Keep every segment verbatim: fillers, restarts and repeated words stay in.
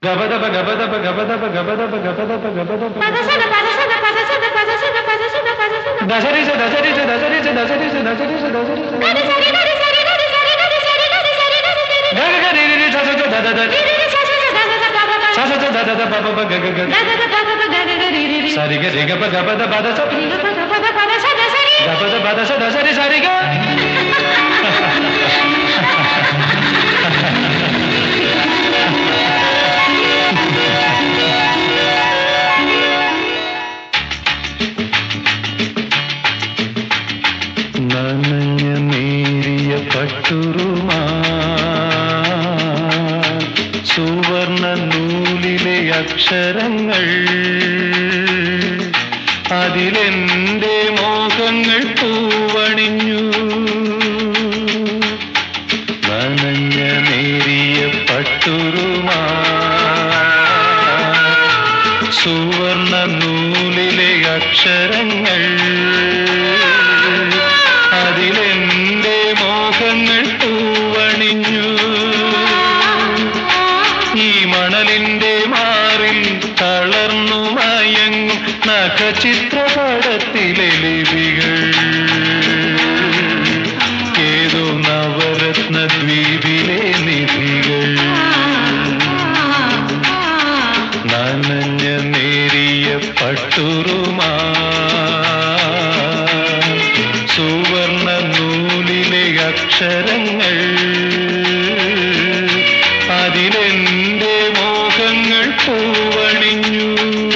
గబదబ గబదబ గబదబ గబదబ గబదబ గబదబ దశరిస దశరిస దశరిస దశరిస దశరిస దశరిస గగగరిరి ససజ దదద ససజ దదద బబబ గగగ సరిగ రిగబ గబద బదస గబద బదస దశరి సరిగ നനഞ്ഞ നേരിയ പട്ടുറുമാ സുവർണ നൂലിലെ അക്ഷരങ്ങൾ അതിലെന്റെ മോഹങ്ങൾ പൂവണിഞ്ഞു നനഞ്ഞ നേരിയ പട്ടുറുമാ സുവർണ നൂലിലെ അക്ഷരങ്ങൾ അതിലെന്റെ മോഹങ്ങൾ പൂവണിഞ്ഞു ഈ മണലിന്റെ മാറിൽ തളർന്നു മയങ്ങും നഖചിത്രപടത്തിലെ ലിപികൾ ഏതോ നവരത്ന ദ്വീപിലെ നിധികൾ നനഞ്ഞ നേരിയ പട്ടുറുമാ സുവർണ നൂലിലെ അക്ഷരങ്ങൾ അതിലെന്റെ മോഹങ്ങൾ പൂവണിഞ്ഞു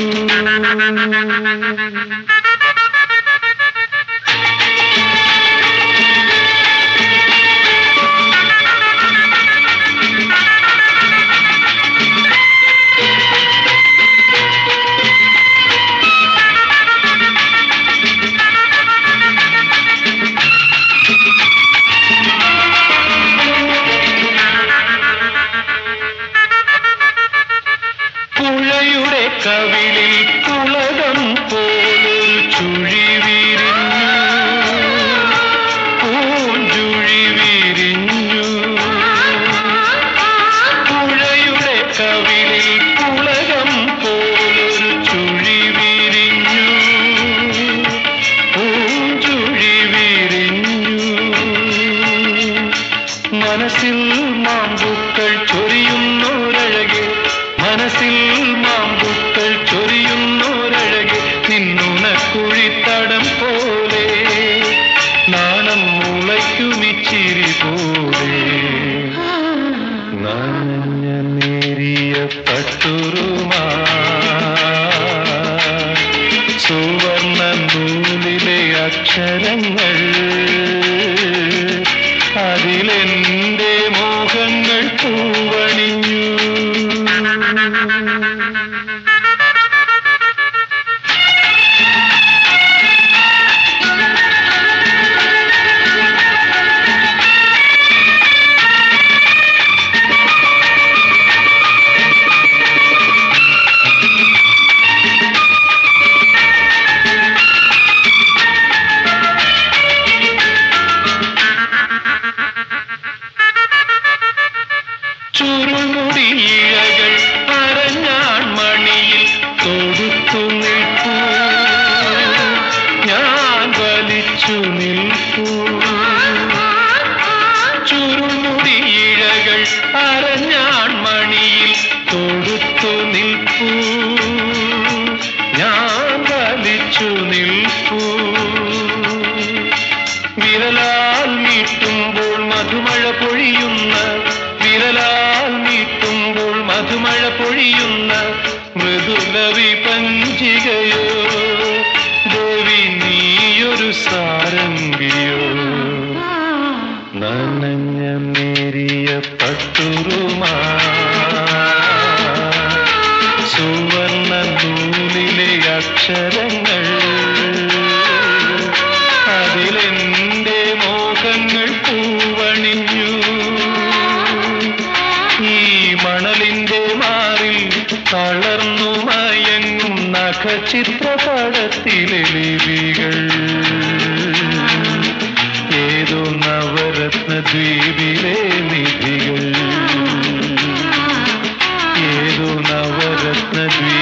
പുഴയുടെ കവിളിൽ തുളകം പോലൊരു ചുഴി വിരിഞ്ഞു പൂഞ്ചുഴി വിരിഞ്ഞു പുഴയുടെ കവിളിൽ തുളകം പോലൊരു ചുഴി വിരിഞ്ഞു പൂഞ്ചുഴി വിരിഞ്ഞു മനസ്സിൽ മാമ്പൂക്കൾ ചൊരിയുന്നൊരഴകെ മനസ്സിൽ മാമ്പൂക്കൾ ചൊരിയുന്നൊരഴകെ നിന്നുണക്കുഴിത്തടം പോലെ നാണം മുളയ്ക്കുമിച്ചിരി പോലെ നനഞ്ഞ നേരിയ പട്ടുറുമാ സുവർണ നൂലിലെ അക്ഷരങ്ങൾ അതിലെന്റെ മോഹങ്ങൾ പൂവണിഞ്ഞു ചുരുമുടിയിഴകൾ അരഞ്ഞാൺ മണിയിൽ തൊടുത്തു നിൽപ്പൂ ഞാൻ വലിച്ചു നിൽപ്പൂ ചുരുമുടിയിഴകൾ അരഞ്ഞാൺ മണിയിൽ തൊടുത്തു നിൽപ്പൂ ഞാൻ വലിച്ചു നിൽപ്പൂ വിരലാൽ നീട്ടുമ്പോൾ മധുമഴ പൊഴിയുന്ന വിരലാൽ നീട്ടുമ്പോൾ മധുമഴ പൊഴിയുന്ന മൃദുലവി പഞ്ചികയോ ദേവി നീയൊരു സാരംഗിയോ നനഞ്ഞ നേരിയ പട്ടുറുമാ സുവർണ നൂലിലെ അക്ഷരങ്ങൾ അതിലെന്റെ മോഹങ്ങൾ പൂവണിഞ്ഞു ഈ മണലിന്റെ മാറിൽ തളർന്നു മയങ്ങും നഖചിത്രപടത്തിലെ ലിപികൾ ഏതോ നവരത്ന ദ്വീപിലെ നിധികൾ ഏതോ നവരത്ന ദ്വീപം